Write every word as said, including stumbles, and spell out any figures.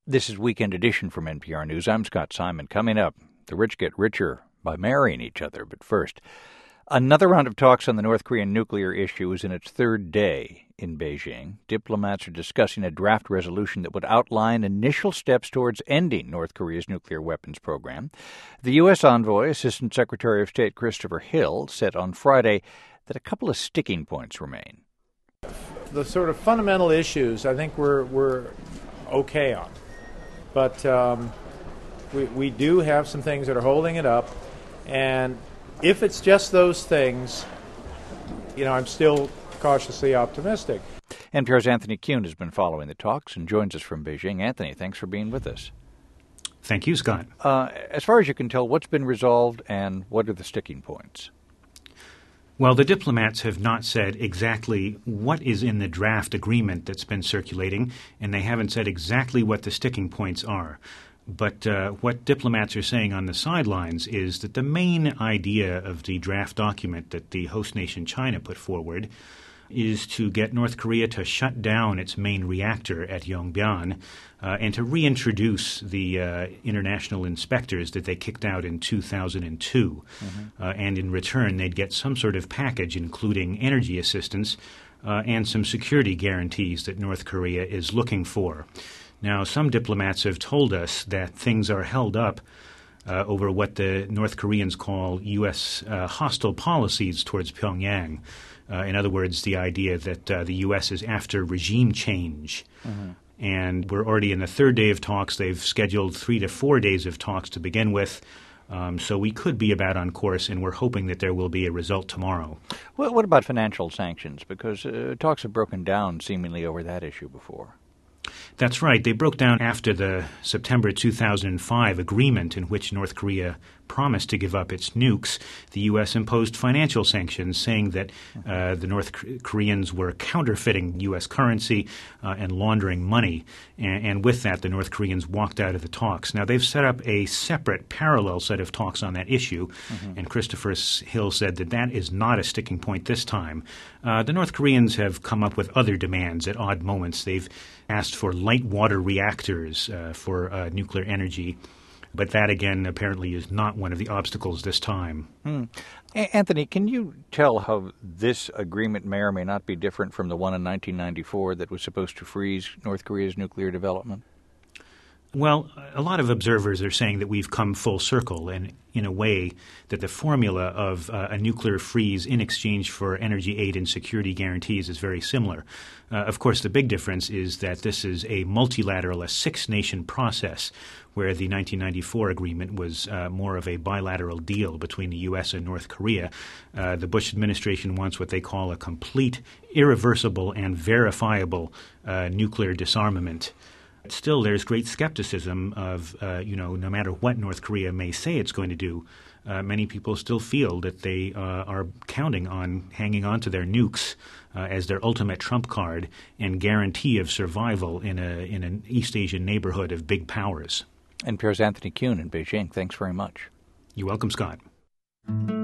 This is Weekend Edition from N P R News. I'm Scott Simon. Coming up, the rich get richer by marrying each other. But first, another round of talks on the North Korean nuclear issue is in its third day in Beijing. Diplomats are discussing a draft resolution that would outline initial steps towards ending North Korea's nuclear weapons program. The U S envoy, Assistant Secretary of State Christopher Hill, said on Friday that a couple of sticking points remain. The sort of fundamental issues I think we're, we're okay on. But um, we, we do have some things that are holding it up. And if it's just those things, you know, I'm still cautiously optimistic. N P R's Anthony Kuhn has been following the talks and joins us from Beijing. Anthony, thanks for being with us. Thank you, Scott. Uh, as far as you can tell, what's been resolved and what are the sticking points? Well, the diplomats have not said exactly what is in the draft agreement that's been circulating, and they haven't said exactly what the sticking points are. But uh, what diplomats are saying on the sidelines is that the main idea of the draft document that the host nation China put forward is to get North Korea to shut down its main reactor at Yongbyon uh, and to reintroduce the uh, international inspectors that they kicked out in two thousand two. Mm-hmm. Uh, and in return, they'd get some sort of package, including energy assistance uh, and some security guarantees that North Korea is looking for. Now, some diplomats have told us that things are held up uh, over what the North Koreans call U S uh, hostile policies towards Pyongyang. Uh, in other words, the idea that uh, the U S is after regime change. Mm-hmm. And we're already in the third day of talks. They've scheduled three to four days of talks to begin with. Um, so we could be about on course, and we're hoping that there will be a result tomorrow. Well, what about financial sanctions? Because uh, talks have broken down seemingly over that issue before. That's right. They broke down after the September two thousand five agreement in which North Korea promised to give up its nukes. The U S imposed financial sanctions, saying that uh, the North Koreans were counterfeiting U S currency uh, and laundering money. And, and with that, the North Koreans walked out of the talks. Now, they've set up a separate parallel set of talks on that issue, mm-hmm. and Christopher Hill said that that is not a sticking point this time. Uh, the North Koreans have come up with other demands at odd moments. They've asked for light water reactors uh, for uh, nuclear energy. But that, again, apparently is not one of the obstacles this time. Hmm. A- Anthony, can you tell how this agreement may or may not be different from the one in nineteen ninety-four that was supposed to freeze North Korea's nuclear development? Well, a lot of observers are saying that we've come full circle, and in a way that the formula of uh, a nuclear freeze in exchange for energy aid and security guarantees is very similar. Uh, of course, the big difference is that this is a multilateral, a six-nation process, where the nineteen ninety-four agreement was uh, more of a bilateral deal between the U S and North Korea. Uh, the Bush administration wants what they call a complete, irreversible, and verifiable uh, nuclear disarmament. Still, there's great skepticism of, uh, you know, no matter what North Korea may say it's going to do, uh, many people still feel that they uh, are counting on hanging on to their nukes uh, as their ultimate trump card and guarantee of survival in a in an East Asian neighborhood of big powers. N P R's Anthony Kuhn in Beijing. Thanks very much. You're welcome, Scott.